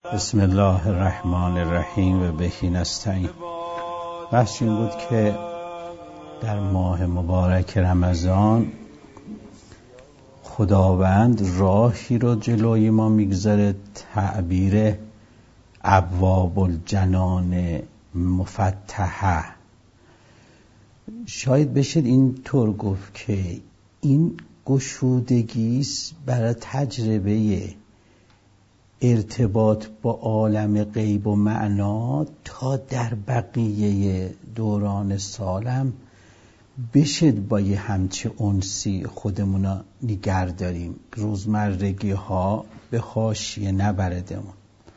بسم الله الرحمن الرحیم و بهی نستعین. بحث این بود که در ماه مبارک رمضان خداوند راهی رو جلوی ما میگذاره، تعبیر ابواب الجنان مفتحه. شاید بشد این طور گفت که این گشودگیست برای تجربه ارتباط با عالم غیب و معنا تا در بقیه دوران سالم بشد با یه همچه انسی خودمونا نگر داریم، روزمرگی ها به حاشیه نبردمون.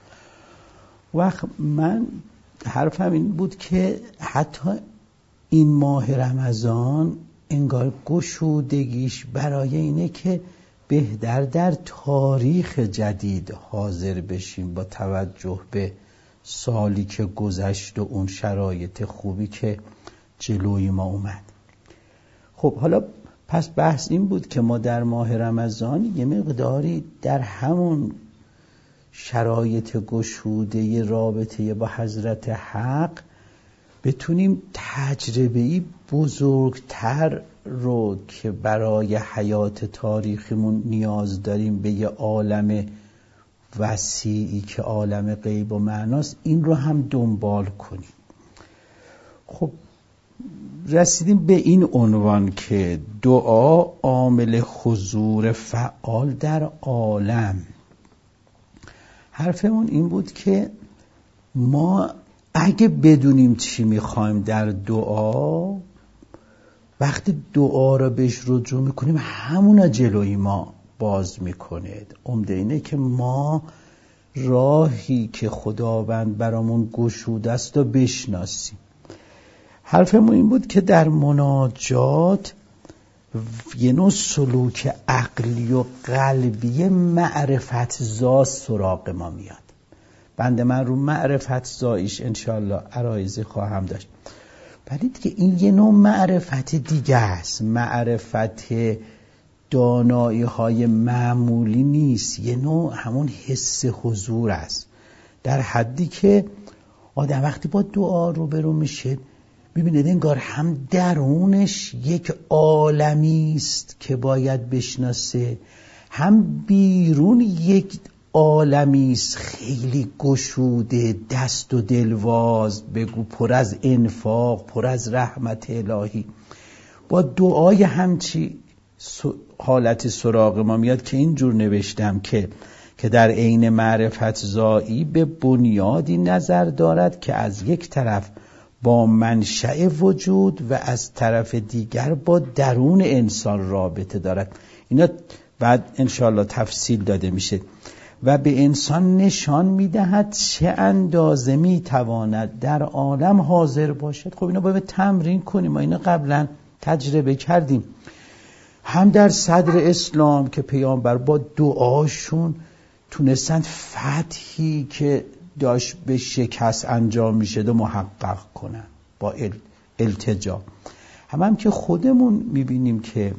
وقت من حرفم این بود که حتی این ماه رمضان انگار گشودگیش برای اینه که بهتر در تاریخ جدید حاضر بشیم با توجه به سالی که گذشت و اون شرایط خوبی که جلوی ما اومد. خب حالا پس بحث این بود که ما در ماه رمضان یه مقداری در همون شرایط گشوده رابطه با حضرت حق بتونیم تجربه‌ای بزرگتر رو که برای حیات تاریخمون نیاز داریم به یه عالم وسیعی که عالم غیب و معناست، این رو هم دنبال کنیم. خب رسیدیم به این عنوان که دعا عامل حضور فعال در عالم. حرفمون این بود که ما اگه بدونیم چی میخوایم در دعا، وقتی دعا رو بهش رجوع میکنیم همونا جلوی ما باز میکنه. عمده اینه که ما راهی که خداوند برامون گشوده است و بشناسیم. حرفمون این بود که در مناجات یه نوع سلوک عقلی و قلبی معرفت زا سراغ ما میاد. بنده من رو معرفت زاییش انشالله عرایزی خواهم داشت، ولی دیگه این یه نوع معرفت دیگه است. معرفت دانایی های معمولی نیست، یه نوع همون حس حضور است، در حدی که آدم وقتی با دعا روبرو میشه میبینه انگار هم درونش یک عالمی است که باید بشناسه، هم بیرون یک عالمی است خیلی گشوده، دست و دلواز، بگو پر از انفاق، پر از رحمت الهی. با دعای همچی حالت سراغ ما میاد که اینجور نوشتم که در عین معرفت زایی به بنیادی نظر دارد که از یک طرف با منشأ وجود و از طرف دیگر با درون انسان رابطه دارد. اینا بعد انشاءالله تفصیل داده میشه و به انسان نشان میدهد چه اندازه میتواند در عالم حاضر باشد. خب اینا باید تمرین کنیم، ما اینا قبلا تجربه کردیم، هم در صدر اسلام که پیامبر با دعاشون تونستند فتحی که داشت به شکست انجام میشد و محقق کنن با التجا. هم که خودمون میبینیم که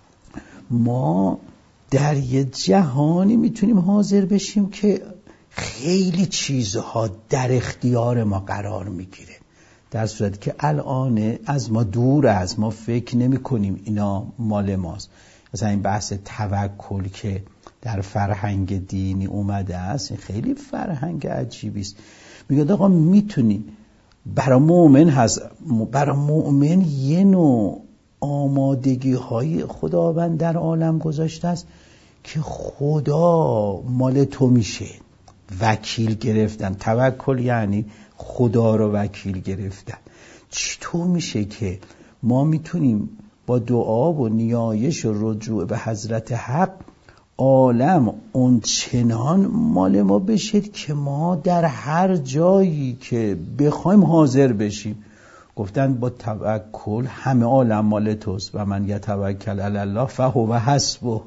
ما در یه جهانی میتونیم حاضر بشیم که خیلی چیزها در اختیار ما قرار میگیره، در صورتی که الان از ما دور، از ما فکر نمی کنیم اینا مال ماست. مثلا این بحث توکل که در فرهنگ دینی اومده است، این خیلی فرهنگ عجیبی است. میگه آقا میتونی برای مؤمن هست، برای مؤمن یه نوع آمادگی های خداوند در عالم گذاشته است که خدا مال تو میشه، وکیل گرفتن. توکل یعنی خدا رو وکیل گرفتن. چطور میشه که ما میتونیم با دعا و نیایش و رجوع به حضرت حق عالم اون چنان مال ما بشید که ما در هر جایی که بخوایم حاضر بشیم. گفتن با توکل همه عالم مال توست و من یتوکل علی الله فهو حسبه.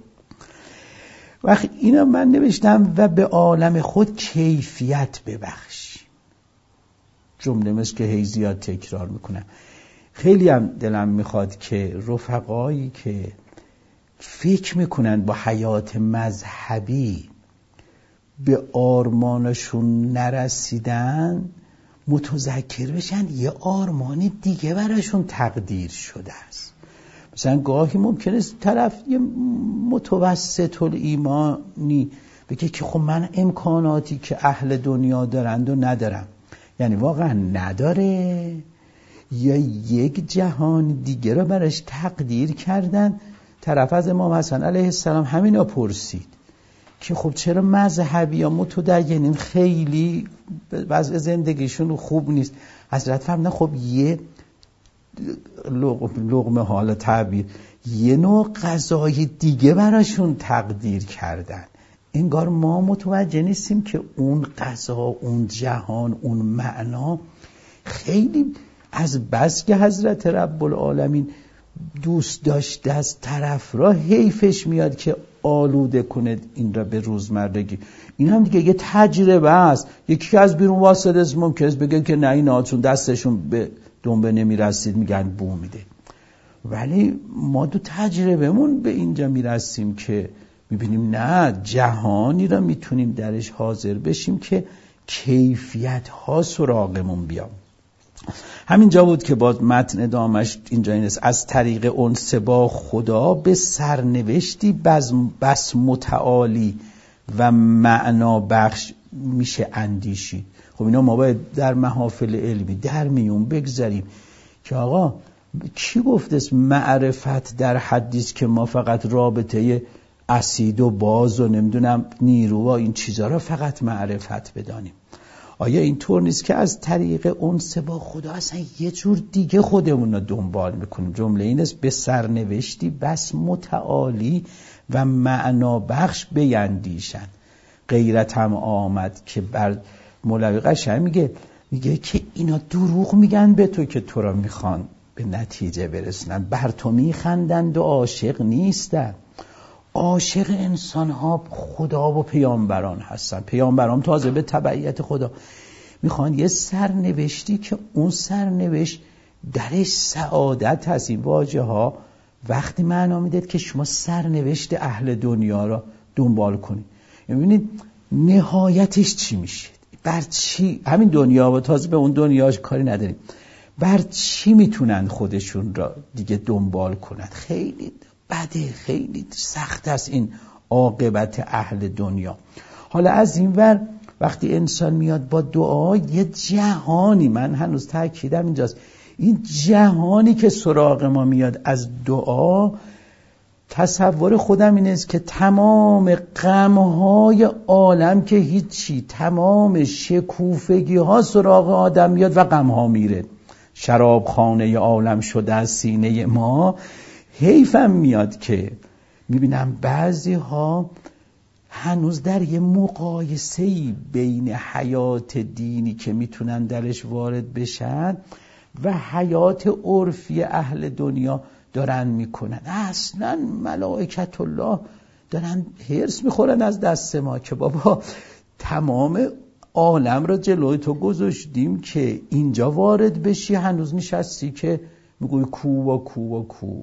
وقتی اینا من نوشتم و به عالم خود کیفیت ببخش، جمله مثل که هی زیاد تکرار میکنم. خیلی هم دلم میخواد که رفقایی که فکر میکنن با حیات مذهبی به آرمانشون نرسیدن متذکر بشن یه آرمان دیگه براشون تقدیر شده است. مثلا گاهی ممکنه طرف یه متوسط الایمانی بگه که خب من امکاناتی که اهل دنیا دارند و ندارم، یعنی واقعا نداره یا یک جهان دیگه رو براش تقدیر کردن. طرف از امام حسن علیه السلام همینا پرسید که خب چرا مذهبی یا متدینین خیلی وضع زندگیشون خوب نیست؟ حضرت فرمودن خب یه لقمه حال تعبیر یه نوع غذای دیگه براشون تقدیر کردن. انگار ما متوجه نیستیم که اون غذا، اون جهان، اون معنا خیلی از بس که حضرت رب العالمین دوست داشته از طرف را حیفش میاد که آلوده کنه این را به روزمرگی. این هم دیگه یه تجربه است. یکی از بیرون واسطه ممکنه بگه که نه اینا چون دستشون به دنبه نمیرسید میگن بو میده، ولی ما دو تجربهمون به اینجا میرسیم که میبینیم نه، جهانی را میتونیم درش حاضر بشیم که کیفیت ها سراغمون بیام. همینجا بود که با متن ادامش اینجا این است: از طریق انس با خدا به سرنوشتی بس متعالی و معنا بخش میشه اندیشید. خب اینا ما باید در محافل علمی در میون بگذاریم که آقا کی گفته است معرفت در حدیث که ما فقط رابطه اسید و باز و نمیدونم نیرو و این چیزها را فقط معرفت بدانیم؟ آیا این طور نیست که از طریق انس با خدا اصلا یه جور دیگه خودمون رو دنبال میکنیم؟ جمله این است: به سرنوشتی بس متعالی و معنا بخش بیندیشن. غیرت هم آمد که بر مولوی قشنگ میگه که اینا دروغ میگن به تو که تو را میخوان به نتیجه برسونن، بر تو میخندند و عاشق نیستن. عاشق انسان ها خدا و پیامبران هستن. پیامبران تازه به تبعیت خدا میخوان یه سرنوشتی که اون سرنوشت درش سعادت هست. این واژه ها وقتی معنا میده که شما سرنوشت اهل دنیا را دنبال کنید، ببینید نهایتش چی میشه، بر چی همین دنیا و تازه به اون دنیاش کاری نداریم، بر چی میتونن خودشون را دیگه دنبال کنند. خیلی بده، خیلی سخت است این عاقبت اهل دنیا. حالا از این ور وقتی انسان میاد با دعا، یه جهانی، من هنوز تاکیدم اینجاست، این جهانی که سراغ ما میاد از دعا، تصور خودم این است که تمام غمهای عالم که هیچی، تمام شکوفگی ها سراغ آدم میاد و غمها میره. شراب خانه عالم شده از سینه ما. حیفم میاد که میبینم بعضی ها هنوز در یه مقایسه‌ای بین حیات دینی که میتونن درش وارد بشن و حیات عرفی اهل دنیا دارن میکنن. اصلا ملائکت الله دارن هرس میخورن از دست ما که بابا تمام عالم را جلوی تو گذاشتیم که اینجا وارد بشی، هنوز نشستی که میگوی کو و کو و کو.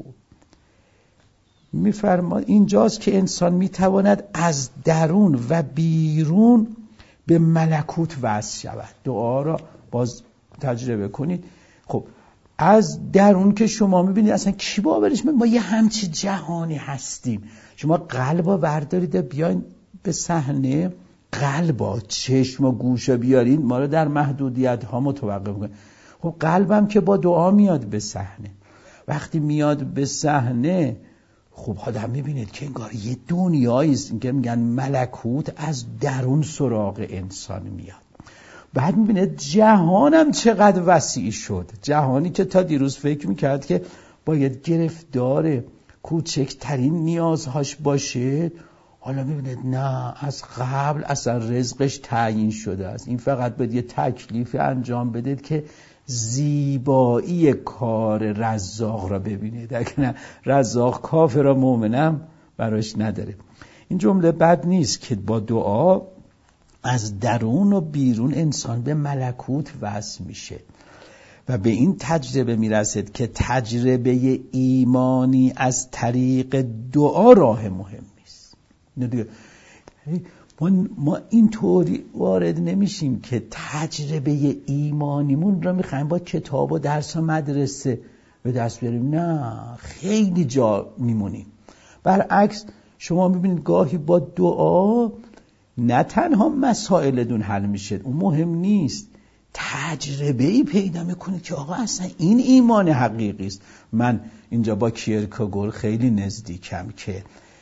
میفرماد اینجاست که انسان میتواند از درون و بیرون به ملکوت وصل شود. دعا را باز تجربه کنید. خب از درون که شما میبینید اصلا کی باورش میکنه ما یه همچی جهانی هستیم. شما قلبا بردارید بیاین به صحنه، قلبا چشم و گوشو بیارین، ما رو در محدودیت ها متوقف میکنه. خب قلبم که با دعا میاد به صحنه. وقتی میاد به صحنه خب آدم میبینید که انگار یه دنیایی است، این که میگن ملکوت از درون سراغ انسان میاد. بعد میبینید جهانم چقدر وسیع شد. جهانی که تا دیروز فکر میکرد که باید گرفتار کوچکترین نیازهاش باشه، حالا میبینید نه، از قبل اصلا رزقش تعیین شده است. این فقط باید یه تکلیف انجام بدید که زیبایی کار رزاق را ببینید. اگر نه رزاق کافر و مؤمنم براش نداره. این جمله بد نیست که با دعا از درون و بیرون انسان به ملکوت وصل میشه و به این تجربه میرسد که تجربه ایمانی از طریق دعا راه مهم نیست. ما اینطوری وارد نمیشیم که تجربه ایمانیمون رو میخوایم با کتاب و درس و مدرسه به دست بیاریم. نه، خیلی جا میمونیم. برعکس شما میبینید گاهی با دعا نه تنها مسائلتون حل میشه، اون مهم نیست، تجربه‌ای پیدا میکنید که آقا اصلا این ایمان حقیقی است. من اینجا با کیرکگور خیلی نزدیکم که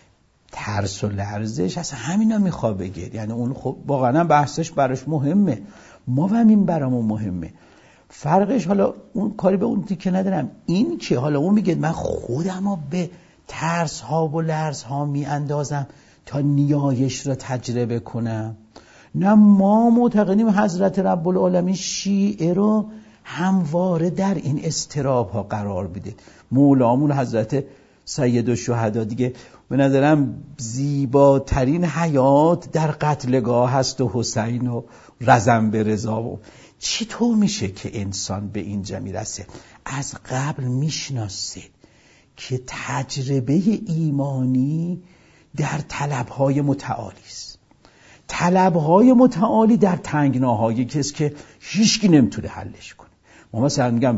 ترس و لرزش اصلا همینا میخواد بگه، یعنی اون خب واقعا بحثش براش مهمه، ما هم این برامون مهمه. فرقش حالا اون کاری به اون دیگه ندارم، این که حالا اون میگه من خودمو به ترس ها و لرز ها میاندازم تا نیایش رو تجربه کنم. نه، ما معتقدیم حضرت رب العالمین شیعه رو همواره در این اضطراب ها قرار بده. مولامون حضرت سید الشهدا دیگه به نظرم زیباترین حیات در قتلگاه هست و حسین و رزم به رضا. و چطور میشه که انسان به اینجا میرسه؟ از قبل میشناسه که تجربه ایمانی در طلبهای متعالی است. طلبهای متعالی در تنگناهای کسی که هیچکی نمیتونه حلش کنه. ما مثلا میگم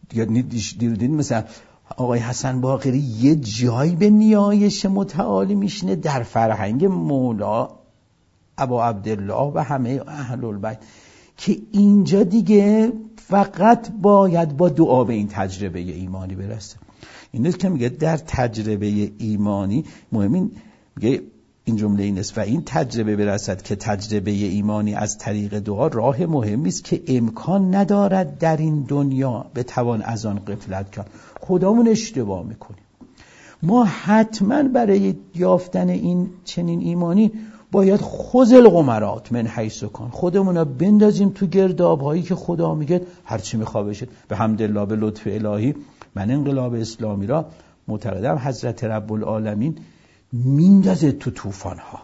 دیدین مثلا آقای حسن باقری یه جایی به نیایش متعالی میشینه در فرهنگ مولا ابا عبدالله و همه اهل البیت که اینجا دیگه فقط باید با دعا به این تجربه ایمانی برسه. اینه که میگه در تجربه ایمانی مهمین، میگه این جمله این است: و این تجربه برسد که تجربه ایمانی از طریق دعا راه مهمی است که امکان ندارد در این دنیا بتوان از آن غفلت کرد. خودمون اشتباه میکنیم. ما حتما برای یافتن این چنین ایمانی باید خذل قمرات من حیث کان، خودمون رو بندازیم تو گرداب هایی که خدا میگه هر چی میخواد بشه. به حمدالله، به لطف الهی من انقلاب اسلامی را معتقدم حضرت رب العالمین میندازه تو طوفان ها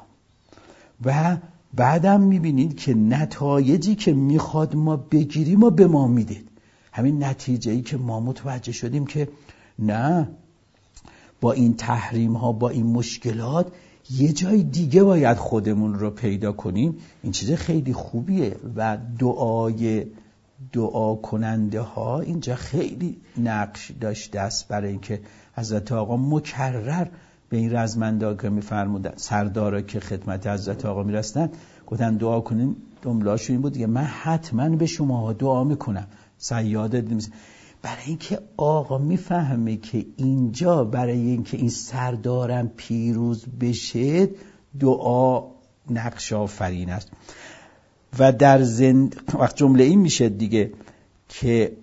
و بعدم میبینید که نتایجی که میخواد ما بگیریم و به ما میدید. همین نتیجه‌ای که ما متوجه شدیم که نه، با این تحریم ها، با این مشکلات یه جای دیگه باید خودمون رو پیدا کنیم. این چیز خیلی خوبیه و دعا کننده ها اینجا خیلی نقش داشته است برای اینکه حضرت آقا مکرر به این رزمنده که میفرمودن، سردارا که خدمت حضرت آقا میرسن، گفتن دعا کنین. جمله‌شون این بود دیگه: من حتما به شما دعا میکنم. سیادت برای اینکه آقا میفهمه که اینجا برای اینکه این سردارم پیروز بشه دعا نقش آفرین است. و در وقت جمله این میشه دیگه که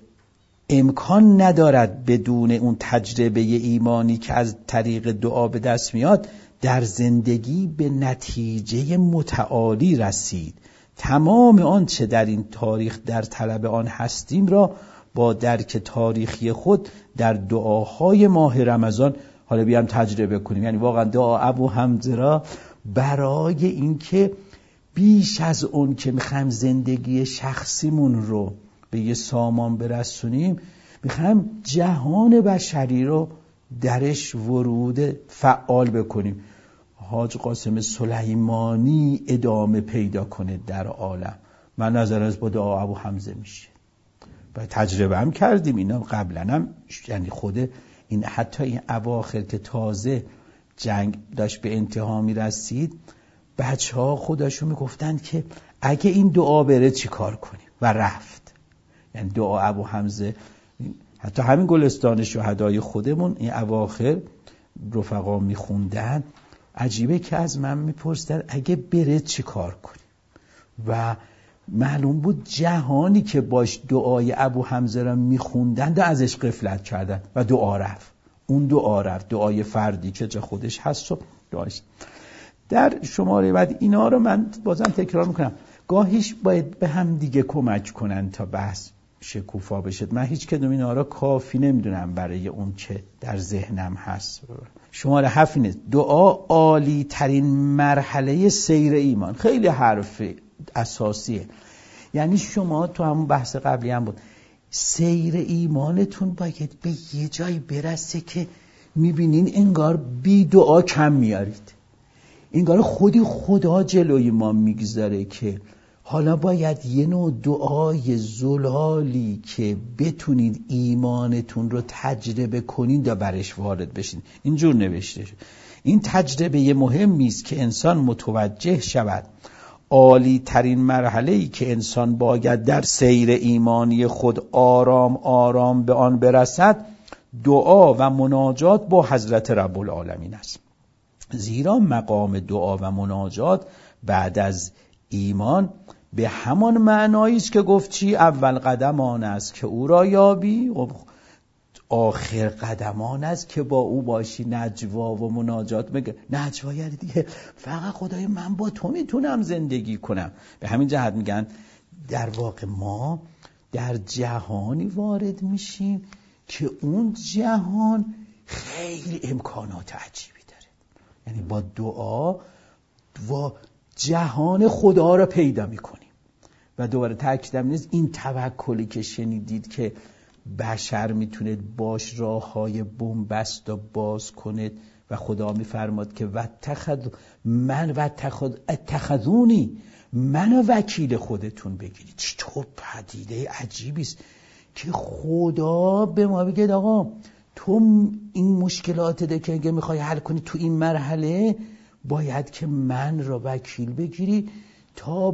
امکان ندارد بدون اون تجربه ایمانی که از طریق دعا به دست میاد در زندگی به نتیجه متعالی رسید. تمام آنچه در این تاریخ در طلب آن هستیم را با درک تاریخی خود در دعاهای ماه رمضان حالا بیام تجربه کنیم. یعنی واقعا دعا ابو حمزه را برای اینکه بیش از اون که میخوایم زندگی شخصیمون رو به یه سامان برسونیم، میخوایم جهان بشری رو درش ورود فعال بکنیم. حاج قاسم سلیمانی ادامه پیدا کنه در عالم. من نظر از با دعا ابو حمزه میشه و تجربه هم کردیم اینا قبلا هم، یعنی خود این حتی این اواخر که تازه جنگ داشت به انتها میرسید، بچه ها خودشون میگفتن که اگه این دعا بره چی کار کنیم و رفت. یعنی دعا ابو حمزه، حتی همین گلستان شهدای خودمون این اواخر رفقا میخوندن، عجیبه که از من میپرسن اگه بره چی کار کنیم. و معلوم بود جهانی که باش دعای ابو حمزه را میخوندن و ازش غفلت کردن و دعا رفت. اون دعا رفت، دعای فردی که جا خودش هست و دعاش. در شماره بعد اینا رو من بازم تکرار میکنم، گاهیش باید به هم دیگه کمک کنن تا بحث شکوفا بشه. من هیچ کدوم اینا رو کافی نمیدونم برای اون که در ذهنم هست. شماره 7 اینه: دعا عالی ترین مرحله سیر ایمان. خیلی حرف اساسیه. یعنی شما تو همون بحث قبلی هم بود، سیر ایمانتون باید به یه جایی برسه که میبینین انگار بی دعا کم میارید. انگار خودی خدا جلوی ما میگذاره که حالا باید یه نوع دعای زلالی که بتونید ایمانتون رو تجربه کنید یا برش وارد بشین. اینجور نوشته شد. این تجربه مهمی است که انسان متوجه شود عالی ترین مرحله‌ای که انسان باید در سیر ایمانی خود آرام آرام به آن برسد دعا و مناجات با حضرت رب العالمین است. زیرا مقام دعا و مناجات بعد از ایمان به همان معنایی است که گفت چی؟ اول قدم آن است که او را یابی و آخر قدم آن است که با او باشی. نجوا و مناجات میگه نجوا یعنی دیگه فقط خدای من با تو میتونم زندگی کنم. به همین جهت میگن در واقع ما در جهانی وارد میشیم که اون جهان خیلی امکانات عجیبی داره. یعنی با دعا و جهان خدا را پیدا میکنیم. و دوباره تاکیدم نیست این توکلی که شنیدید که بشر میتونه باش راههای بنبست و باز کنه و خدا میفرماد که اتخذونی من وکیل خودتون بگیرید. چطور پدیده عجیبی است که خدا به ما بگه آقا تو این مشکلات ده که اگه میخوای حل کنی تو این مرحله باید که من را وکیل بگیری تا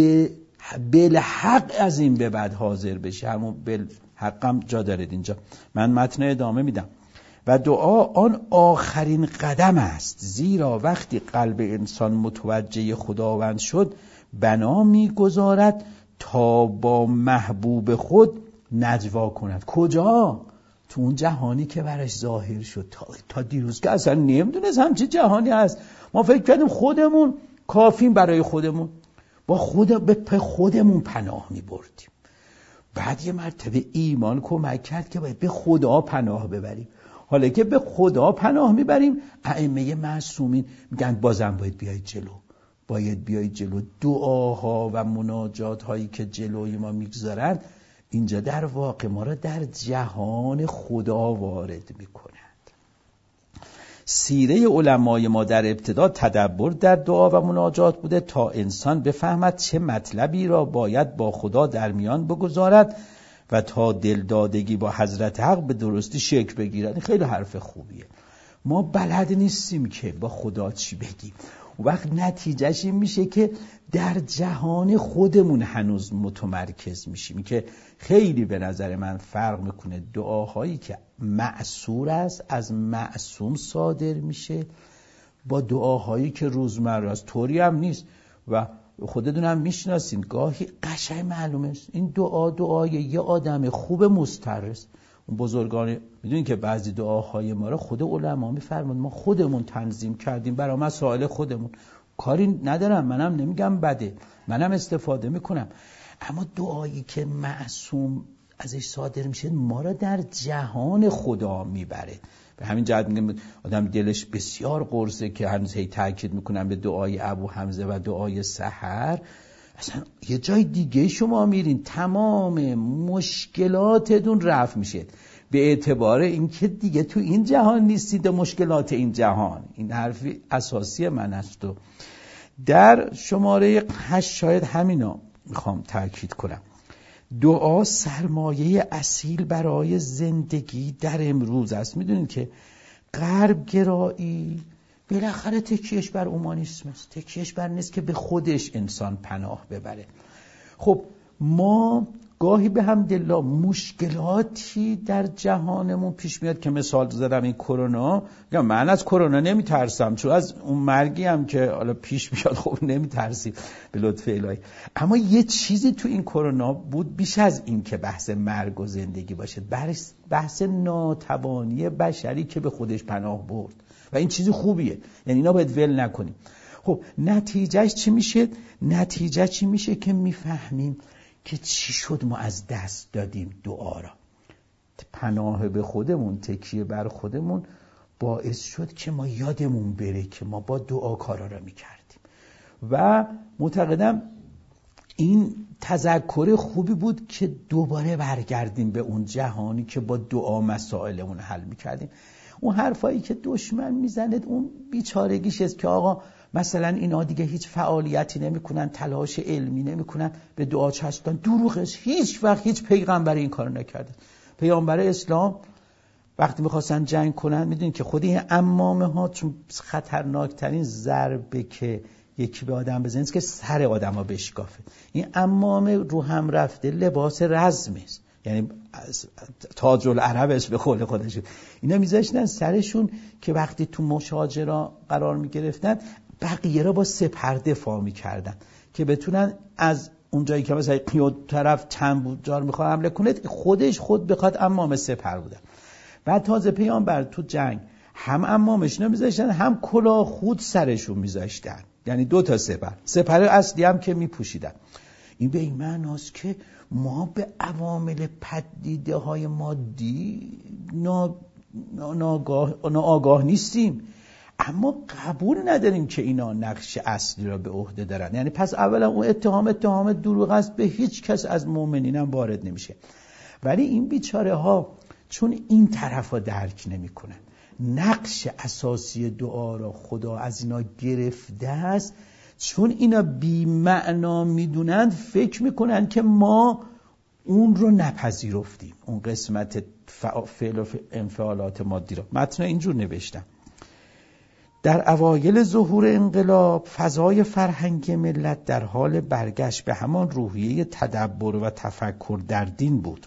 بالحق از این به بعد حاضر بشی. همون بالحقم جا دارید اینجا. من متن ادامه میدم. و دعا آن آخرین قدم است، زیرا وقتی قلب انسان متوجه خداوند شد بنا میگذارد تا با محبوب خود نجوا کند. کجا؟ تو اون جهانی که برش ظاهر شد. تا دیروز که اصلا نمیدونست همچی جهانی هست. ما فکر کردیم خودمون کافیم برای خودمون، به خودمون پناه میبردیم. بعد یه مرتبه ایمان کمک کرد که باید به خدا پناه ببریم. حالا که به خدا پناه میبریم ائمه معصومین میگن بازم باید بیایید جلو. دعاها و مناجات هایی که جلوی ما میگذارن اینجا در واقع ما را در جهان خدا وارد میکنند. سیره علمای ما در ابتدا تدبر در دعا و مناجات بوده تا انسان بفهمد چه مطلبی را باید با خدا در میان بگذارد و تا دلدادگی با حضرت حق به درستی شکل بگیرد. خیلی حرف خوبیه. ما بلد نیستیم که با خدا چی بگیم. اون وقت نتیجهش این میشه که در جهان خودمون هنوز متمرکز میشیم که خیلی به نظر من فرق میکنه دعاهایی که معصور است از معصوم صادر میشه با دعاهایی که روزمره است. طوری هم نیست و خودتون هم میشناسین گاهی قشنگ معلومه است این دعای یه آدم خوب مسترس. اون بزرگان میدونین که بعضی دعاهای ما رو خود علما میفرمون ما خودمون تنظیم کردیم برای مسائل خودمون. کاری ندارم، منم نمیگم بده، منم استفاده میکنم. اما دعایی که معصوم ازش صادر میشه ما رو در جهان خدا میبره. به همین جهت میگم آدم دلش بسیار قرصه که هنوز هی تاکید میکنم به دعای ابو حمزه و دعای سحر. اصلا یه جای دیگه شما میرین تمام مشکلاتتون رفع میشه به اعتبار اینکه دیگه تو این جهان نیستید و مشکلات این جهان. این حرفی اساسی من است و در شماره 8 شاید همینا میخوام تاکید کنم. دعا سرمایه اصیل برای زندگی در امروز است. میدونید که غرب گرایی بالاخره تکیهش بر اومانیسم است، تکیهش بر نیست که به خودش انسان پناه ببره. خب ما گاهی به حمدالله مشکلاتی در جهانمون پیش میاد که مثال زدم این کرونا. من از کرونا نمیترسم چون از اون مرگی هم که حالا پیش میاد خب نمیترسیم به لطف الهی. اما یه چیزی تو این کرونا بود بیش از این که بحث مرگ و زندگی باشه، بحث ناتوانی بشری که به خودش پناه برد و این چیز خوبیه، یعنی اینا باید ول نکنیم. خب نتیجهش چی میشه؟ نتیجه چی میشه که میفهمیم که چی شد ما از دست دادیم دعا را. پناه به خودمون، تکیه بر خودمون باعث شد که ما یادمون بره که ما با دعا کارا را میکردیم و معتقدم این تذکر خوبی بود که دوباره برگردیم به اون جهانی که با دعا مسائلمون حل میکردیم. اون حرفایی که دشمن میزند اون بیچارگیش است که آقا مثلا اینا دیگه هیچ فعالیتی نمیکنن، تلاش علمی نمیکنن، به دعا چسبیدن. دروغش، هیچ وقت هیچ پیغمبر این کارو نکرده. پیامبر اسلام وقتی میخواستن جنگ کنن، میدونید که خود این عمامه ها، چون خطرناکترین ضربه که یکی به آدم بزنه که سر آدم ها بشکافه. این عمامه رو هم رفته لباس رزمه، یعنی تاج العربش به قول خودشون، اینا میذاشتن سرشون که وقتی تو مشاجره قرار میگرفتن بقیه را با سپر دفاع میکردن که بتونن از اونجایی که مثلا یه طرف چند جار میخواد حمله کنه، خود بخواد عمامه سپر بودن. بعد تازه پیامبر تو جنگ هم عمامش نمیذاشتن، هم کلاه خود سرشون میذاشتن، یعنی 2 سپر اصلی هم که میپوشیدن. این به این معناست که ما به عوامل پدیده های مادی ناآگاه نیستیم، اما قبول نداریم که اینا نقش اصلی را به عهده دارن. یعنی پس اولا اون اتهام دروغ است، به هیچ کس از مؤمنین هم وارد نمیشه. ولی این بیچاره ها چون این طرف ها درک نمی کنن، نقش اساسی دعا را خدا از اینا گرفته است، چون اینا بی معنا میدونن، فکر میکنن که ما اون رو نپذیرفتیم، اون قسمت فعل و انفعالات مادی رو. متن اینجور نوشتم: در اوایل ظهور انقلاب فضای فرهنگی ملت در حال برگشت به همان روحیه تدبر و تفکر در دین بود،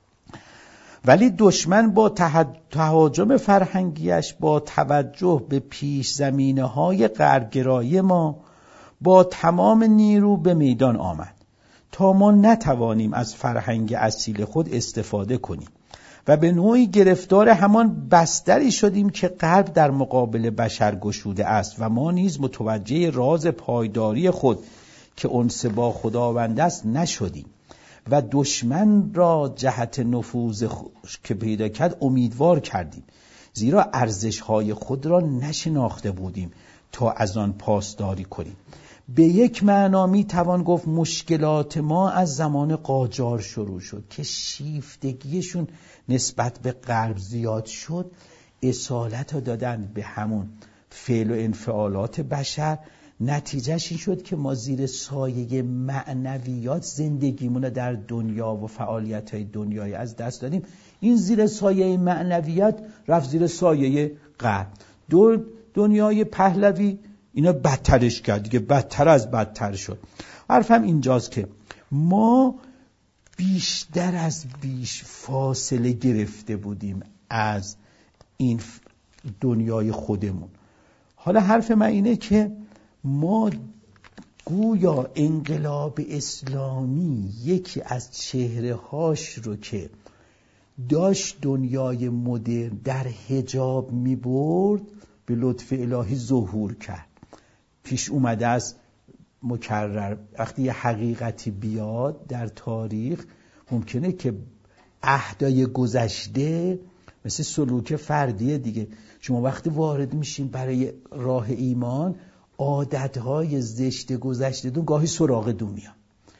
ولی دشمن با تهاجم فرهنگیش با توجه به پیش زمینه‌های غربگرایی ما با تمام نیرو به میدان آمد تا ما نتوانیم از فرهنگ اصیل خود استفاده کنیم و به نوعی گرفتار همان بستری شدیم که غرب در مقابل بشر گشوده است و ما نیز متوجه راز پایداری خود که انس با خداوند است نشدیم و دشمن را جهت نفوذ که پیدا کرد امیدوار کردیم، زیرا ارزش‌های خود را نشناخته بودیم تا از آن پاسداری کنیم. به یک معنا می توان گفت مشکلات ما از زمان قاجار شروع شد که شیفتگیشون نسبت به غرب زیاد شد، اصالت رو دادن به همون فعل و انفعالات بشر. نتیجهش این شد که ما زیر سایه معنویات زندگیمون در دنیا و فعالیت‌های دنیایی از دست دادیم. این زیر سایه معنویات رفت زیر سایه غرب. دنیای پهلوی اینا بدترش کرد دیگه، بدتر از بدتر شد. حرفم اینجاست که ما بیشتر از بیش فاصله گرفته بودیم از این دنیای خودمون. حالا حرف من اینه که ما گویا انقلاب اسلامی یکی از چهره هاش رو که داشت دنیای مدرن در حجاب می برد به لطف الهی ظهور کرد. پیش اومده است مکرر، وقتی یه حقیقتی بیاد در تاریخ ممکنه که عهدای گذشته مثل سلوک فردیه دیگه، شما وقتی وارد میشین برای راه ایمان عادتهای زشت گذشته دون گاهی سراغ دون میاد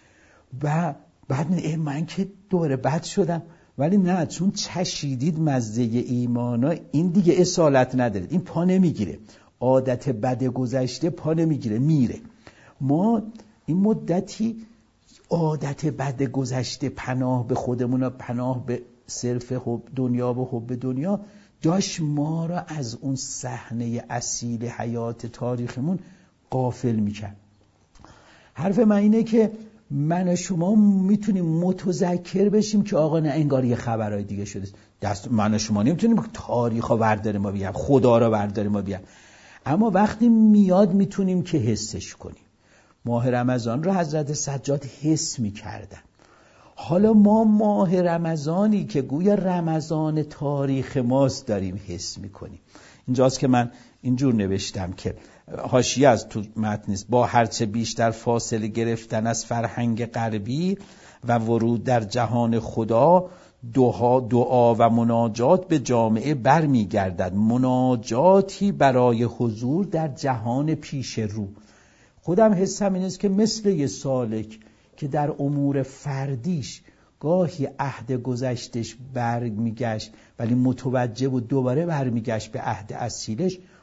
و بعد من که دوره بد شدم، ولی نه، چون چشیدید مزه ایمانا این دیگه اصالت نداره، این پا نمیگیره، عادت بد گذشته پا نمیگیره، میره. ما این مدتی عادت بد گذشته، پناه به خودمون، پناه به صرف حب دنیا و حب دنیا داشت ما را از اون صحنه اصیل حیات تاریخمون غافل میکرد. حرف من اینه که من و شما میتونیم متذکر بشیم که آقا نه انگار یه خبرهای دیگه شده. من و شما نمیتونیم تاریخ رو برداریم ما بیاریم، خدا رو برداریم ما بیاریم، اما وقتی میاد میتونیم که حسش کنیم. ماه رمضان رو حضرت سجاد حس میکردن. حالا ما ماه رمضانی که گویا رمضان تاریخ ماست داریم حس میکنیم. اینجاست که من اینجور نوشتم که حاشیه از تو متن نیست: با هرچه بیشتر فاصله گرفتن از فرهنگ غربی و ورود در جهان خدا، دعا و مناجات به جامعه برمیگردد، مناجاتی برای حضور در جهان پیش رو. خودم حسم این است که مثل یه سالک که در امور فردیش گاهی عهد گذشتش برمیگشت ولی متوجه و دوباره برمیگشت به عهد اصیلش،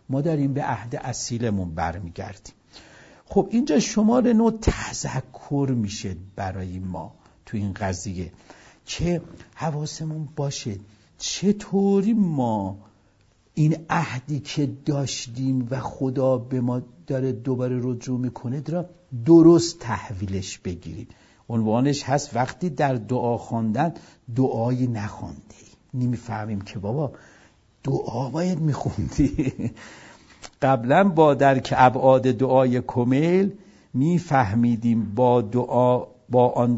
ما داریم به عهد اصیلمون برمیگردیم. خب اینجا شماره 9 تذکر میشه برای ما تو این قضیه که حواسمون باشه چطوری ما این عهدی که داشتیم و خدا به ما داره دوباره رجوع میکنه درست تحویلش بگیریم. عنوانش هست وقتی در دعا خواندن دعایی نخوانده نمیفهمیم که بابا دعا باید میخوندی. قبلا با درک ابعاد دعای کمیل میفهمیدیم با آن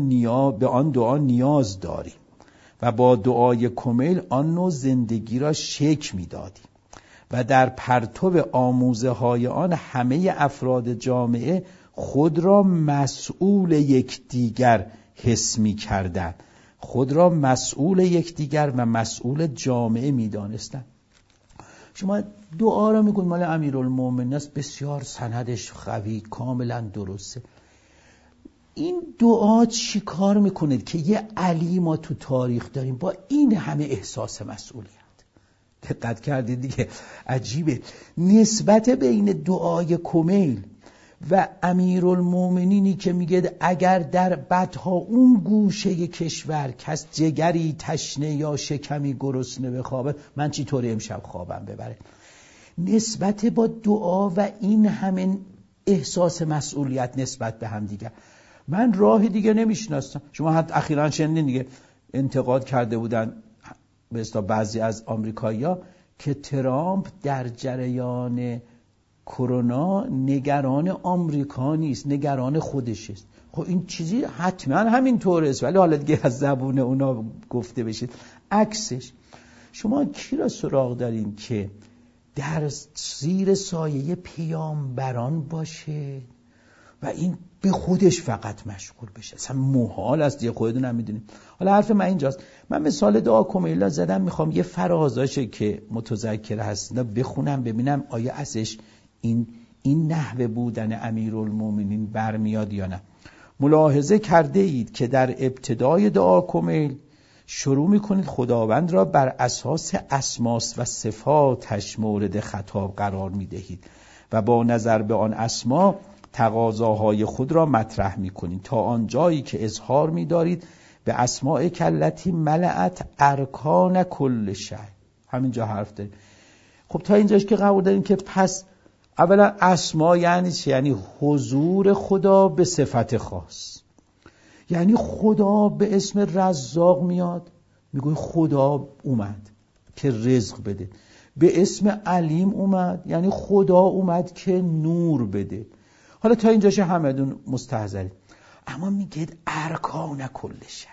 دعا نیاز داریم و با دعای کمیل آن نوع زندگی را شکل میدادیم و در پرتو آموزه های آن همه افراد جامعه خود را مسئول یکدیگر حس می‌کردند، خود را مسئول یکدیگر و مسئول جامعه می‌دانستند. شما دعا را میگن مال امیرالمومنین است، بسیار سندش قوی، کاملا درسته. این دعا چی کار میکنه که یه علی ما تو تاریخ داریم با این همه احساس مسئولیت؟ دقت کردید دیگه، عجیبه نسبت بین دعای کمیل و امیرالمومنینی که میگه اگر در بدها اون گوشه کشور کس جگری تشنه یا شکمی گرسنه بخوابه، من چطوری امشب خوابم ببره؟ نسبت با دعا و این همه احساس مسئولیت نسبت به هم دیگه، من راه دیگه نمیشناسم. شما حتی اخیراً شنیدین دیگه، انتقاد کرده بودن به اصطلاح بعضی از آمریکایی‌ها که ترامپ در جریان کرونا نگران آمریکا نیست، نگران خودش است. خب این چیزی حتما همینطوره است، ولی حالا دیگه از زبون اونا گفته بشید عکسش. شما کی را سراغ دارین که در زیر سایه پیامبران باشه و این به خودش فقط مشغول بشه؟ اصلا محال است دیگه، خودتون هم میدونید. حالا حرف من اینجاست، من مثال دعا کمیلا زدم، میخوام یه فرازاشه که متذکر هستید بخونم ببینم آیا ازش این نحوه بودن امیرالمومنین برمیاد یا نه. ملاحظه کرده اید که در ابتدای دعا کمیل شروع میکنید خداوند را بر اساس اسما و صفاتش مورد خطاب قرار میدهید و با نظر به آن اسما تقاضاهای خود را مطرح میکنید تا آن جایی که اظهار میدارید به اسماء کلتی ملأت ارکان کل شیء. همینجا حرف داریم. خب تا اینجاش که قبول داریم که پس اولا اسما یعنی چی؟ یعنی حضور خدا به صفت خاص. یعنی خدا به اسم رزاق میاد، میگه خدا اومد که رزق بده. به اسم علیم اومد، یعنی خدا اومد که نور بده. حالا تا اینجاش همدون مستحضرید. اما میگه ارکان کل شیء،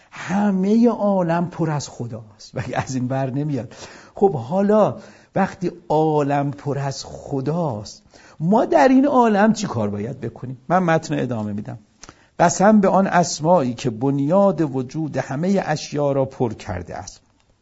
همه عالم پر از خداست و از این بر نمیاد. خب حالا وقتی عالم پر از خداست، ما در این عالم چی کار باید بکنیم؟ من متن ادامه میدم. قسم به آن اسمایی که بنیاد وجود همه اشیا را پر کرده است.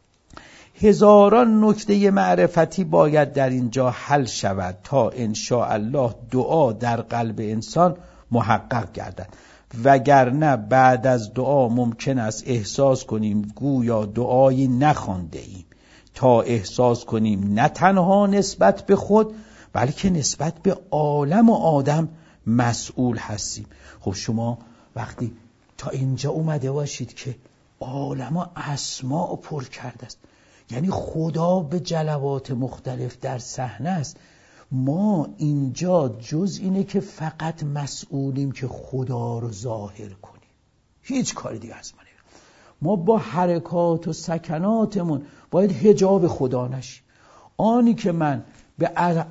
هزاران نکته معرفتی باید در اینجا حل شود تا انشاءالله دعا در قلب انسان محقق گردد، وگرنه بعد از دعا ممکن است احساس کنیم گویا دعایی نخوانده ایم، تا احساس کنیم نه تنها نسبت به خود بلکه نسبت به عالم و آدم مسئول هستیم. خب شما وقتی تا اینجا اومده باشید که عالم و اسماء پر کرده است، یعنی خدا به جلوات مختلف در صحنه است، ما اینجا جز اینه که فقط مسئولیم که خدا رو ظاهر کنیم، هیچ کاری دیگه از ما نمیخواد. ما با حرکات و سکناتمون باید حجاب خدا نشیم. آنی که من به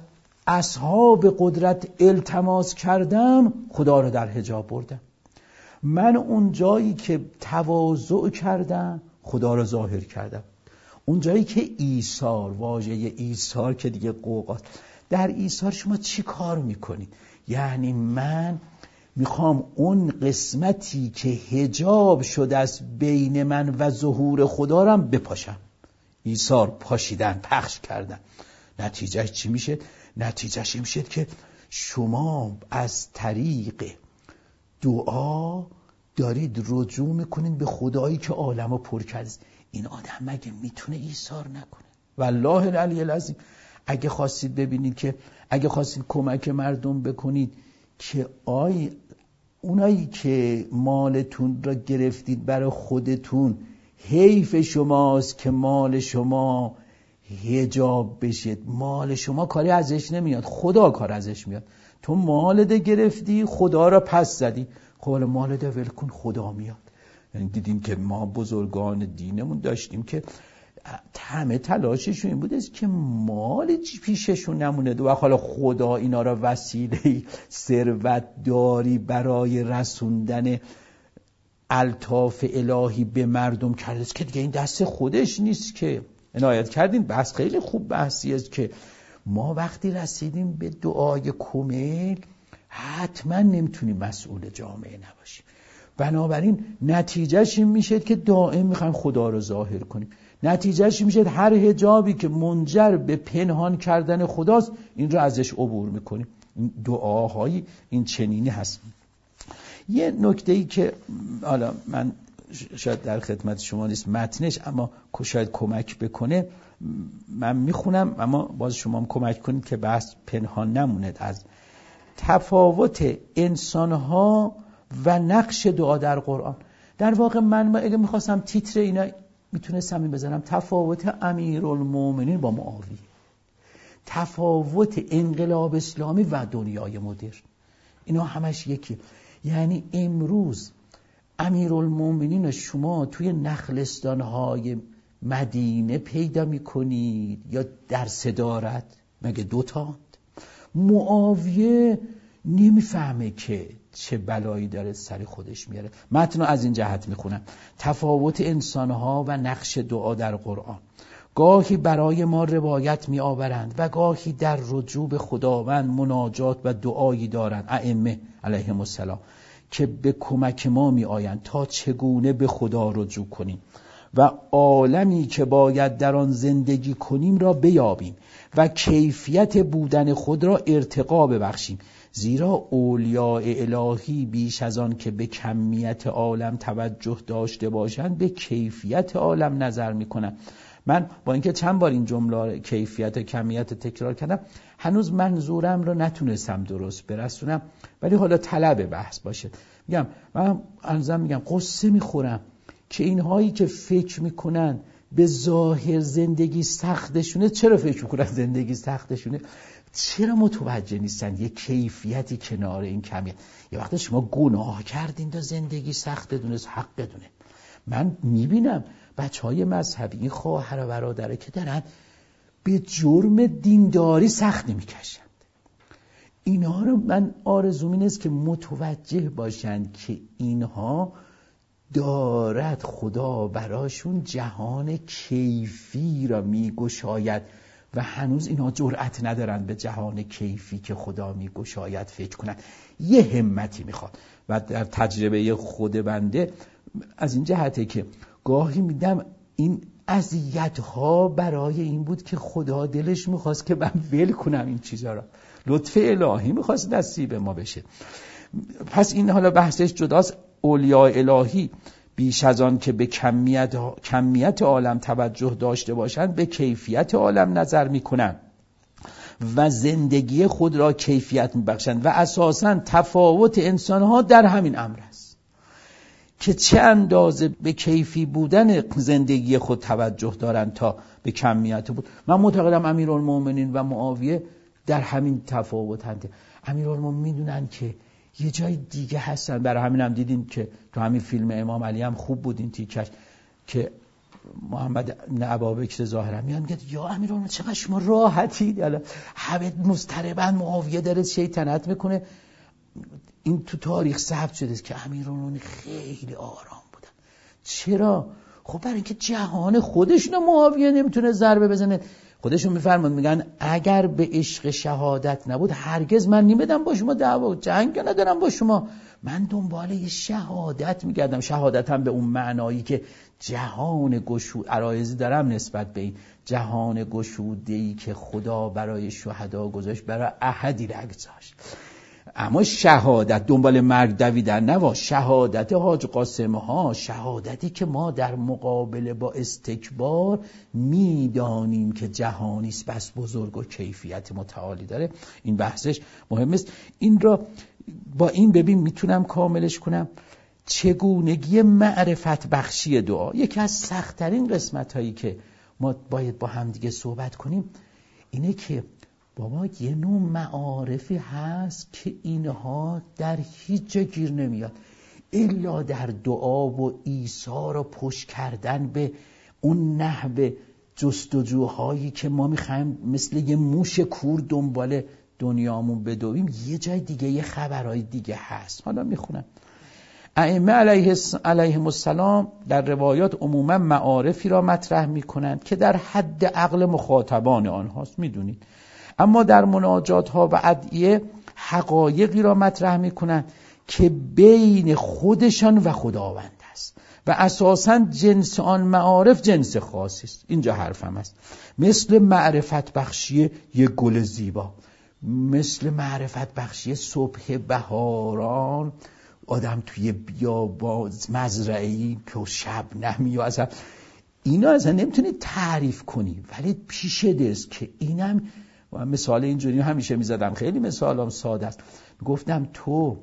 اصحاب قدرت التماس کردم، خدا رو در حجاب بردم. من اون جایی که تواضع کردم، خدا رو ظاهر کردم. اون جایی که ایثار، واژه ایثار که دیگه قوقات، در ایثار شما چی کار میکنید؟ یعنی من میخوام اون قسمتی که حجاب شده است بین من و ظهور خدا رو بپاشم. ایثار، پاشیدن، پخش کردن. نتیجهش چی میشه؟ نتیجهش این میشه که شما از طریق دعا دارید رجوع میکنید به خدایی که عالمو پر کرده. این آدم مگه میتونه ایثار نکنه؟ والله العلی العظیم. اگه خواستید ببینید که اگه خواستید کمک مردم بکنید که اونایی که مالتون را گرفتید برای خودتون، حیف شماست که مال شما حجاب بشه. مال شما کاری ازش نمیاد، خدا کار ازش میاد. تو مالت گرفتی، خدا را پس زدی، خب مالت ول کن، خدا میاد. یعنی دیدیم که ما بزرگان دینمون داشتیم که همه تلاششون این بود که مال پیششون نمونه و حالا خدا اینا را وسیله ثروت داری برای رسوندن الطاف الهی به مردم کرده که دیگه این دست خودش نیست که. عنایت کردین بحث خیلی خوب بحثی است که ما وقتی رسیدیم به دعای کمیل حتما نمیتونیم مسئول جامعه نباشیم. بنابراین نتیجهش این میشه که دائم میخوایم خدا رو ظاهر کنیم. نتیجهش میشه هر حجابی که منجر به پنهان کردن خداست این رو ازش عبور میکنیم. این دعاهایی این چنینی هست. یه نکته‌ای که حالا من شاید در خدمت شما نیست متنش، اما شاید کمک بکنه، من میخونم اما باز شما هم کمک کنید که بحث پنهان نموند. از تفاوت انسانها و نقش دعا در قرآن. در واقع من اگه میخواستم تیتر اینا میتونستم این بزنم تفاوت امیرالمومنین با معاویه، تفاوت انقلاب اسلامی و دنیای مدرن. اینا همش یکی. یعنی امروز امیرالمومنین شما توی نخلستان‌های مدینه پیدا میکنید یا در صدارت؟ مگه دوتاند؟ معاویه نمیفهمه که چه بلایی داره سر خودش میاره. متن از این جهت میخونم. تفاوت انسانها و نقش دعا در قرآن. گاهی برای ما روایت می آورند و گاهی در رجوع به خداوند مناجات و دعایی دارند ائمه علیهم السلام که به کمک ما می آیند تا چگونه به خدا رجوع کنیم و عالمی که باید در آن زندگی کنیم را بیابیم و کیفیت بودن خود را ارتقا ببخشیم. زیرا اولیاء الهی بیش از آن که به کمیت عالم توجه داشته باشند به کیفیت عالم نظر می کنند. من با اینکه چند بار این جمله کیفیت و کمیت تکرار کردم هنوز منظورم رو نتونستم درست برسونم، ولی حالا طلب بحث باشه. میگم قصه میخورم که اینهایی که فکر میکنن به ظاهر زندگی سختشونه، چرا فکر میکنن زندگی سختشونه؟ چرا متوجه نیستن یه کیفیتی کنار این کمیت؟ یه وقت شما گناه کردین تا زندگی سخته دونست حق دونه. من میبینم بچهای مذهبی این خواهر و برادره که دارن به جرم دینداری سختی میکشند. اینها رو من آرزوم این است که متوجه باشند که اینها دارد خدا براشون جهان کیفی را میگشاید و هنوز اینها جرأت ندارن به جهان کیفی که خدا میگشاید فکر کنن. یه همتی میخواد و در تجربه خود بنده از این جهته که گاهی میدم این اذیت‌ها برای این بود که خدا دلش میخواست که من ول کنم این چیزا را، لطف الهی میخواست نصیب ما بشه. پس این حالا بحثش جداست. اولیاء الهی بیش از آن که به کمیت عالم توجه داشته باشند به کیفیت عالم نظر میکنند و زندگی خود را کیفیت میبخشند و اساساً تفاوت انسانها در همین امر است که چه اندازه به کیفی بودن زندگی خود توجه دارند تا به کمیت بود. من معتقدم امیرالمومنین و معاویه در همین تفاوتند. امیرالمومنین میدونن که یه جای دیگه هستن. برای همین هم دیدین که تو همین فیلم امام علی هم خوب بود این تیکش که محمد بن ابابکر ظاهرا میگه یا امیرالمومنین چقدر شما راحتید، همه مضطربن، معاویه داره شیطنت میکنه. این تو تاریخ ثبت شده است که امیرالمومنین خیلی آرام بودن. چرا؟ خب برای اینکه جهان خودشون معاویه نمیتونه ضربه بزنه. خودشون میفرمان میگن اگر به عشق شهادت نبود هرگز من نمیدم با شما دعوا جنگ ندارم با شما، من دنبال یه شهادت میگردم. شهادتم به اون معنایی که جهان گشود عرایزی دارم نسبت به این جهان گشوده‌ای که خدا برای شهدا گذاشت برای احدی نگذاشت. اما شهادت دنبال مرگ دویدن نوا، شهادت حاج قاسم ها، شهادتی که ما در مقابله با استکبار میدانیم که جهانیست بس بزرگ و کیفیت متعالی داره. این بحثش مهم است. این را با این ببین میتونم کاملش کنم. چگونگی معرفت بخشی دعا، یکی از سخت‌ترین قسمت‌هایی که ما باید با هم دیگه صحبت کنیم اینه که بابا یه نوع معارفی هست که اینها در هیچ جا گیر نمیاد الا در دعا و ایثار و پشت کردن به اون نحو جستجوهایی که ما میخوایم مثل یه موش کور دنبال دنیامون بدویم. یه جای دیگه یه خبرهای دیگه هست. حالا میخونم. ائمه علیهم السلام در روایات عموما معارفی را مطرح میکنند که در حد عقل مخاطبان آنهاست، میدونید، اما در مناجات ها و ادعیه حقایقی را مطرح میکنند که بین خودشان و خداوند است و اساساً جنس آن معارف جنس خاصی است. اینجا حرفم است. مثل معرفت بخشی یک گل زیبا، مثل معرفت بخشی صبح بهاران، آدم توی بیابان مزرعه‌ای که شب نمیاد، اصلا اینا اصلا نمیتونی تعریف کنی، ولی پیش دست که اینم مثال اینجوری همیشه میزدم، خیلی مثالم ساده است. گفتم تو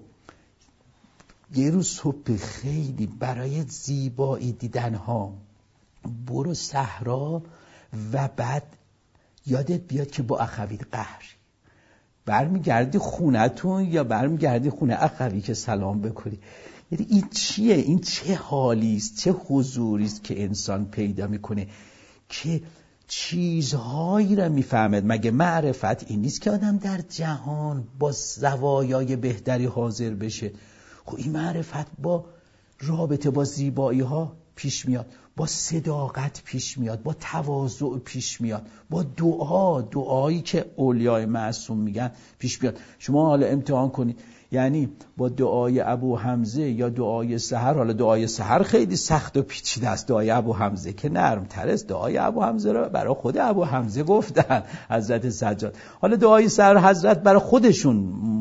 یه روز صبح خیلی برای زیبایی دیدن ها برو صحرا و بعد یادت بیاد که با اخویت قهر برمیگردی خونتون یا برمیگردی خونه اخوی که سلام بکنی. یعنی این چیه؟ این چه حالی است، چه حضوری است که انسان پیدا میکنه که چیزهایی را میفهمد. مگه معرفت این نیست که آدم در جهان با زوایای بهتری حاضر بشه؟ خب این معرفت با رابطه با زیبایی ها پیش میاد، با صداقت پیش میاد، با تواضع پیش میاد، با دعایی که اولیای معصوم میگن پیش میاد. شما حالا امتحان کنید، یعنی با دعای ابو حمزه یا دعای سحر، حالا دعای سحر خیلی سخت و پیچیده است، دعای ابو حمزه که نرم تر است. دعای ابو حمزه رو برای خود ابو حمزه گفتن حضرت سجاد. حالا دعای سحر حضرت برای خودشون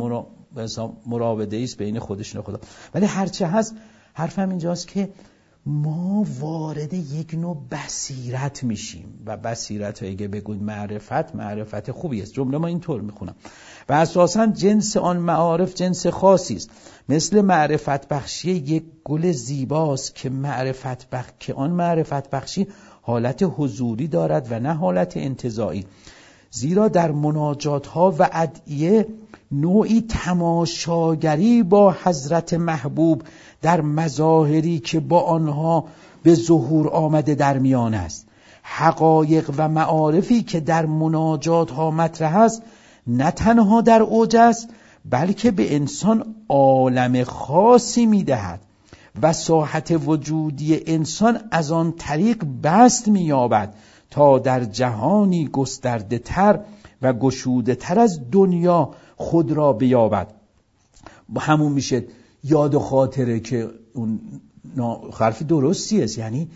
مراوده است بین خودشون و خدا. ولی هرچه هست حرفم اینجاست که ما وارد یک نوع بصیرت میشیم و بصیرت هایی که بگوید معرفت خوبی است. جمله ما اینطور میخونم. و اساساً جنس آن معارف جنس خاصی است، مثل معرفت بخشی یک گل زیباست که آن معرفت بخشی حالت حضوری دارد و نه حالت انتزاعی. زیرا در مناجات ها و ادعیه نوعی تماشاگری با حضرت محبوب در مظاهری که با آنها به ظهور آمده در میان است. حقایق و معارفی که در مناجات ها مطرح است نه تنها در اوج است، بلکه به انسان عالم خاصی میدهد و ساحت وجودی انسان از آن طریق بست مییابد تا در جهانی گسترده تر و گشوده تر از دنیا خود را بیابد. همون میشه یاد و خاطره که اون حرف درستی است، یعنی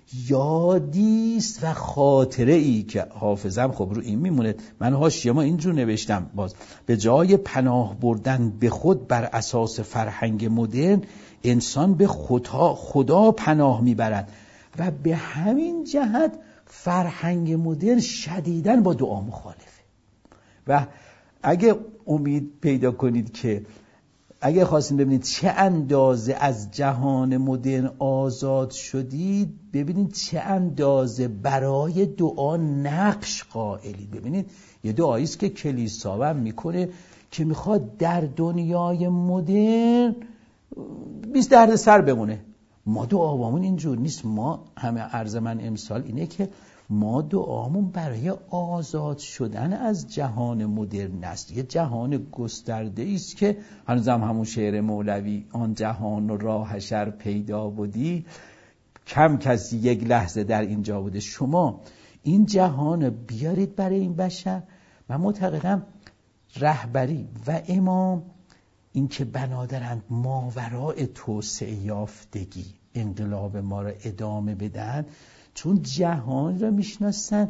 یادیست و خاطره ای که حافظم خب رو این میمونه. من حاشیه ما اینجور نوشتم، باز به جای پناه بردن به خود بر اساس فرهنگ مدرن، انسان به خدا پناه میبرد و به همین جهت فرهنگ مدرن شدیداً با دعا مخالفه. و اگه امید پیدا کنید که اگه خواستین ببینید چه اندازه از جهان مدرن آزاد شدید، ببینید چه اندازه برای دعا نقش قائلید. ببینید یه دعایی است که کلیسا هم میکنه که میخواد در دنیای مدرن 20 درد سر بمونه. ما دعامون اینجور نیست. ما همه عرض من امسال اینه که ما دعامون برای آزاد شدن از جهان مدرن است. یه جهان گسترده است که هنوزم همون شعر مولوی، آن جهان راه حشر پیدا بودی، کم کسی یک لحظه در اینجا بوده. شما این جهان بیارید برای این بشر. من معتقدم رهبری و امام این که بنا دارند ماوراء توسعه یافتگی انقلاب ما را ادامه بدن، چون جهان را میشناسن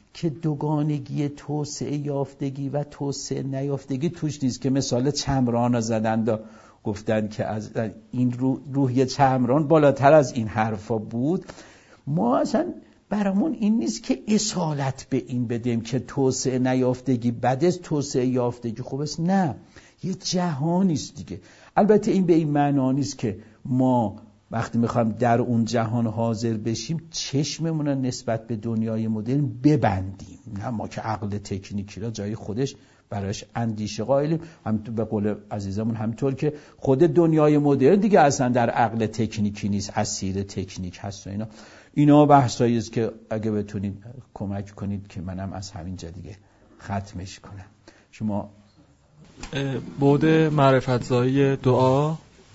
که دوگانگی توسعه یافتگی و توسعه نیافتگی توش نیست، که مثال چمران ها زدند و گفتن که از این روحیه چمران بالاتر از این حرفا بود. ما اصلا برامون این نیست که اصالت به این بدیم که توسعه نیافتگی بد است، توسعه یافتگی خوب است. نه، یه جهانی است دیگه. البته این به این معنا نیست که ما وقتی میخوایم در اون جهان حاضر بشیم چشممون رو نسبت به دنیای مدرن ببندیم. نه، ما که عقل تکنیکی را جای خودش براش اندیشه قائلیم. هم به قول عزیزمون همطور که خود دنیای مدرن دیگه اصلا در عقل تکنیکی نیست، اسیر تکنیک هست و اینا بحثایی است که اگه بتونید کمک کنید که منم از همینجا دیگه ختمش کنم. شما بعد معرفت زایی دعا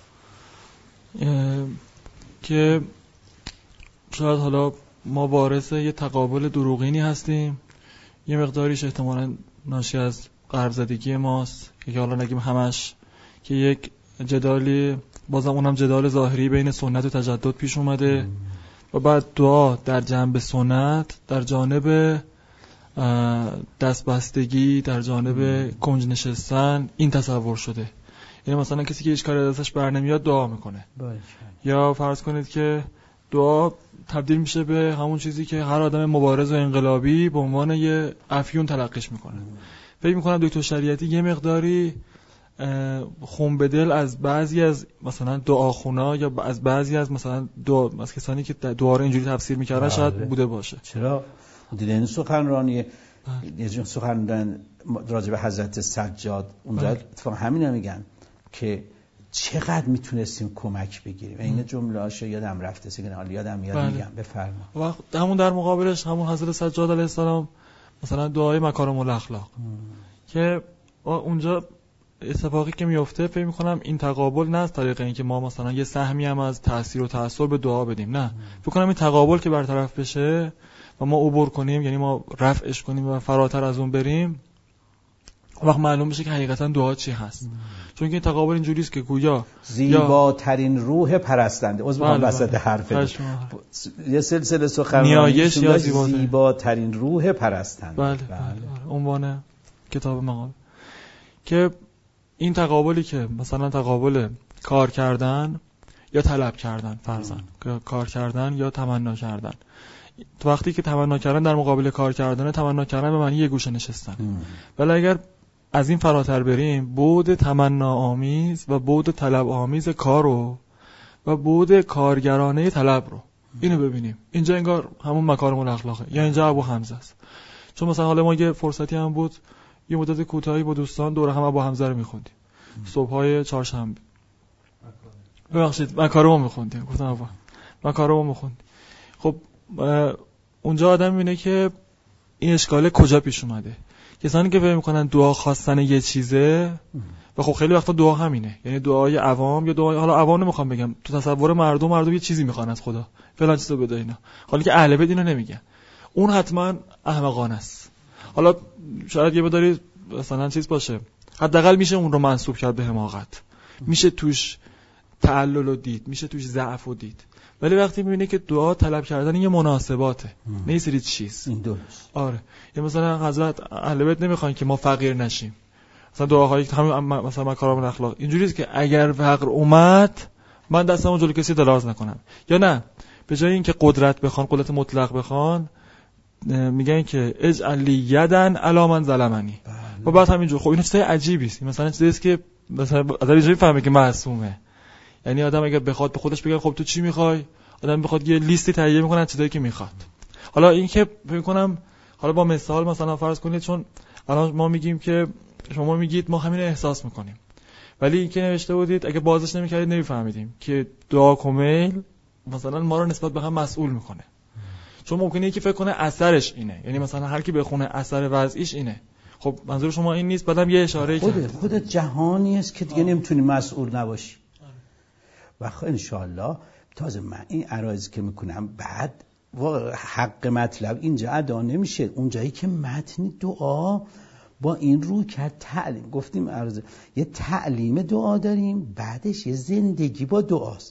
که شاید حالا ما وارث یه تقابل دروغینی هستیم، یه مقداریش احتمالاً ناشی از قرب زدگی ماست که حالا نگیم همش، که یک جدالی، بازم اونم جدال ظاهری بین سنت و تجدد پیش اومده و بعد دعا در جنب سنت، در جانب دستبستگی، در جانب کنج نشستن این تصور شده. یعنی مثلا کسی که هیچ کاری دستش بر نمیاد دعا میکنه، یا فرض کنید که دعا تبدیل میشه به همون چیزی که هر آدم مبارز و انقلابی به عنوان یه افیون تلقیش میکنه. فکر میکنم دکتر شریعتی یه مقداری خون به دل از بعضی از مثلا دعاخونا یا از بعضی از مثلا از کسانی که دعا رو اینجوری تفسیر میکردن شاید بوده باشه. چرا؟ دیدن سخنرانی سخنران راجع به حضرت سجاد اونجا اتفاقا همین میگن که چقدر میتونستیم کمک بگیریم. این جمله هاشو یادم رفته، سیگنال یادم میاد. میگم بفرما. وقت همون در مقابلش همون حضرت سجاد علیه السلام مثلا دعای مکارم الاخلاق که اونجا اتفاقی که میفته، فکر میکنم این تقابل نه از طریق اینکه ما مثلا یه سهمی هم از تاثیر و تاثیر به دعا بدیم، نه، فکر کنم این تقابل که برطرف بشه و ما عبور کنیم، یعنی ما رفعش کنیم و فراتر از اون بریم، وقت معلوم بشه که حقیقتا دعا چی هست. چون که این تقابل اینجوری است که گویا زیباترین روح پرستنده، عذر وسط حرفه یه سلسله سخنرانی زیباترین روح پرستنده. بله. عنوان کتاب مقام که این تقابلی که مثلا تقابل کار کردن یا طلب کردن، فرضاً کار کردن یا تمنا کردن، وقتی که تمنا کردن در مقابل کار کردن، تمنا کردن به معنی یه گوشه نشستن. ولی اگر از این فراتر بریم، بعد تمنا آمیز و بعد طلب آمیز کارو و بعد کارگرانه طلب رو اینو ببینیم، اینجا انگار همون مکارم الاخلاقه، یا اینجا ابو حمزه است. چون مثلا حالا ما یه فرصتی هم بود یه مدت کوتاهی با دوستان دور هم ابو حمزه رو می‌خوندیم صبح‌های چهارشنبه. ببخشید مکارم می‌خوندیم، گفتم ابو مکارم می‌خوندیم. خب اونجا آدم می‌بینه که این اشکال کجا پیش اومده. کسانی که فکر می‌کنن دعا خواستن یه چیزه و خب خیلی وقتا دعا همینه، یعنی دعای عوام یا دعای، حالا عوام نمی‌خوام بگم، تو تصور مردم یه چیزی می‌خوان از خدا، فلان چیزو بده اینا، حالا که اهل بیت اینو نمیگن، اون حتما احمقانه است. حالا شاید یه بداری مثلا چیز باشه، حداقل میشه اون رو منسوب کرد به حماقت، میشه توش تعلل و دید، میشه توش ضعف و دید. ولی وقتی میبینه که دعا طلب کردن یه مناسباته، نه یه سری چیز، این درست. آره، یا مثلا حضرت اهل بیت نمیخوان که ما فقیر نشیم، مثلا دعاهایی همین مثلا مکارم الاخلاق اینجوریه که اگر فقر اومد من دستمو جلوی کسی دراز نکنم، یا نه به جای اینکه قدرت بخوان، قدرت مطلق بخوان، میگن که اجعل لی یدن علی من ظلمنی. و بعد همینجور. خب این چیز عجیبی است، مثلا چیزی است که مثلا آدم اینجوری فهمه که معصومه. یعنی آدم اگر بخواد به خودش بگه خب تو چی میخوای، آدم بخواد یه لیستی تهیه میکنه از چیزایی که میخواد. حالا این که فکر کنم حالا با مثال مثلا فرض کنید، چون الان ما میگیم که شما میگید ما همین احساس میکنیم، ولی این که نوشته بودید اگه بازش نمیکردید نمیفهمیدیم که دعا کمیل مثلا ما رو نسبت به هم مسئول میکنه. چون ممکنه یکی فکر کنه اثرش اینه، یعنی مثلا هر کی بخونه اثر وضعیش اینه. خب منظور شما این نیست، بعدم یه اشاره کرد خودت جهانی است که دیگه نمیتونی مسئول نباشی. و خب انشالله تازه من این عرایضی که میکنم بعد حق مطلب اینجا ادا نمیشه، اونجایی که متن دعا با این رو که تعلیم گفتیم عرض یه تعلیم دعا داریم، بعدش یه زندگی با دعاست.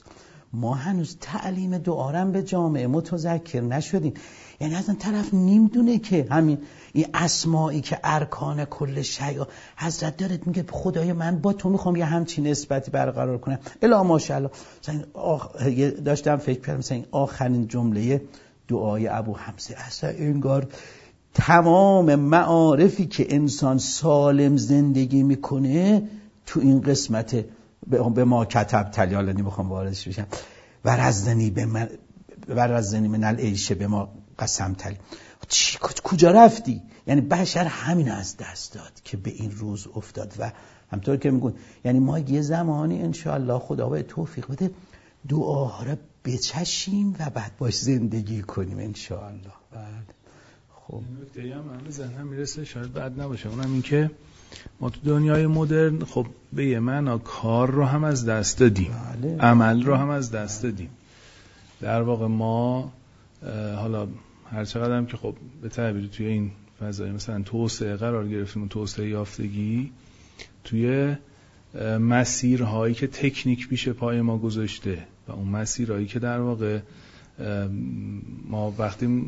ما هنوز تعلیم دعا رو به جامعه متذکر نشدیم. یعنی اصلا طرف نمیدونه که همین این اسمایی که ارکان کل شیء حضرت دارد میگه خدای من با تو میخوام یه همچین نسبتی برقرار کنم. الا ماشاءالله. داشتم فکر کردم مثلا این آخرین جمله دعای ابو حمزه اصلا انگار تمام معارفی که انسان سالم زندگی میکنه تو این قسمت به ما کتب تلیال نمیخوام واردش بشم ورزنی من العیش به ما قسم تلی. کجا رفتی؟ یعنی بشر همین از دست داد که به این روز افتاد. و همطور که میگون یعنی ما یه زمانی انشاءالله خدا باید توفیق بده دعاها رو بچشیم و بعد باش زندگی کنیم انشاءالله. خب نکته‌ای هم به ذهنم میرسه شاید بد نباشه، اونم این که ما تو دنیای مدرن خب به یه معنا کار رو هم از دست دادیم، عمل رو هم از دست دادیم. در واقع ما حالا هر چقدر هم که خب به تعبیر توی این فضای مثلا توسعه قرار گرفتیم و توسعه یافتگی توی مسیرهایی که تکنیک پیش پای ما گذاشته و اون مسیرهایی که در واقع ما وقتی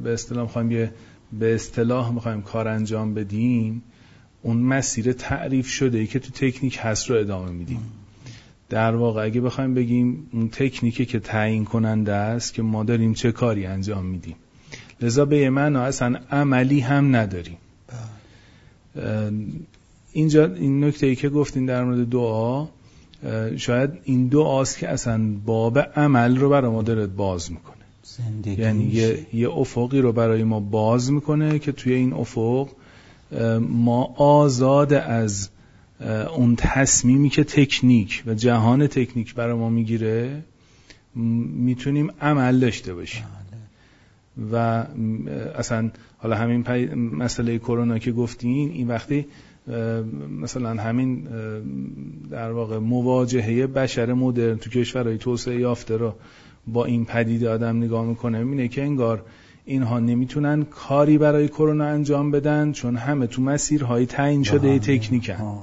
به اصطلاح میخوایم کار انجام بدیم اون مسیر تعریف شده ای که تو تکنیک هست رو ادامه میدیم. در واقع اگه بخوایم بگیم اون تکنیکی که تعیین کننده است که ما داریم چه کاری انجام میدیم، لذا به یه معنی اصلا عملی هم نداریم. اینجا این نکته ای که گفتین در مورد دعا، شاید این دعاست که اصلا باب عمل رو برای ما داره باز میکنه. یعنی یه افقی رو برای ما باز میکنه که توی این افق ما آزاد از اون تصمیمی که تکنیک و جهان تکنیک برای ما میگیره میتونیم عمل داشته باشیم. و اصلا حالا همین مسئله کرونا که گفتین، این وقتی مثلا همین در واقع مواجهه بشر مدرن تو کشورهای توسعه یافته رو با این پدیده آدم نگاه میکنه، میبینه که انگار اینها نمیتونن کاری برای کرونا انجام بدن چون همه تو مسیرهای تعیین شده تکنیکن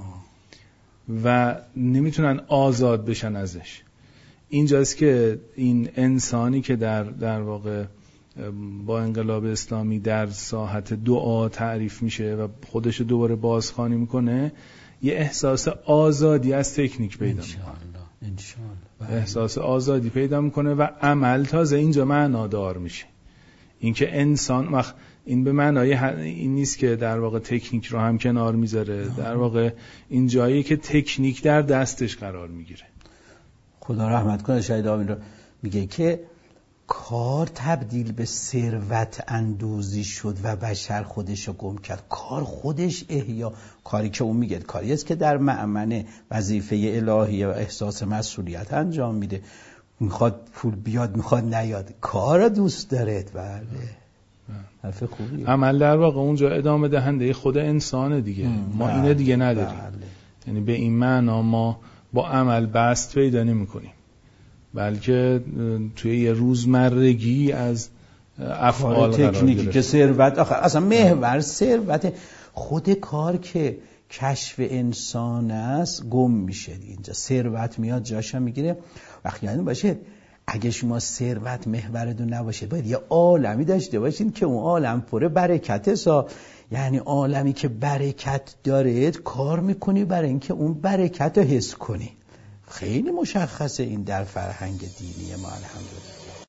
و نمیتونن آزاد بشن ازش. اینجاست که این انسانی که در واقع با انقلاب اسلامی در ساحت دعا تعریف میشه و خودش دوباره بازخوانی میکنه، یه احساس آزادی از تکنیک پیدا میکنه، احساس آزادی پیدا میکنه و عمل تازه اینجا معنادار میشه. اینکه انسان این به معنای این نیست که در واقع تکنیک رو هم کنار میذاره، در واقع این جایی که تکنیک در دستش قرار میگیره. خدا رحمت کنه شهید آمین رو میگه که کار تبدیل به ثروت اندوزی شد و بشر خودش رو گم کرد. کار خودش احیا، کاری که اون میگه کاری است که در مأمن وظیفه الهیه و احساس مسئولیت انجام میده. میخواد پول بیاد میخواد نیاد، کار دوست داره. بله حرف خوبیه. عمل در واقع اونجا ادامه دهنده خود انسانه دیگه. ما اینه دیگه نداریم. یعنی به این معنا ما با عمل بست پیدا نمی‌کنیم، بلکه توی یه روزمرگی از افعال تکنیکی که ثروت اصلا محور ثروت خود کار که کشف انسان است گم میشه. اینجا ثروت میاد جاشو میگیره. وقتی یعنی باشه اگه شما ثروت محورتون نباشه باید یه عالمی داشته باشین که اون عالم پر برکته یعنی عالمی که برکت داره کار میکنی برای اینکه اون برکت رو حس کنی. خیلی مشخصه این در فرهنگ دینی ما الحمدلله.